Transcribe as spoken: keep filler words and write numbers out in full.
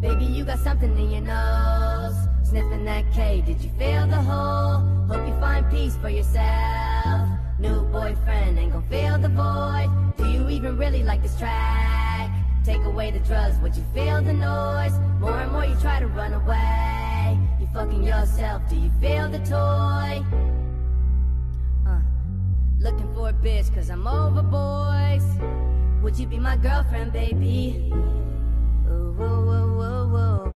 Baby, you got something in your nose. Sniffing that K, did you feel the hole? Hope you find peace for yourself. New boyfriend ain't gon' fill the void. Do you even really like this track? Take away the drugs, would you feel the noise? More and more you try to run away. You fucking yourself, do you feel the toy? Uh, looking for a bitch cause I'm over boys. Would you be my girlfriend, baby? Ooh, ooh, ooh, ooh.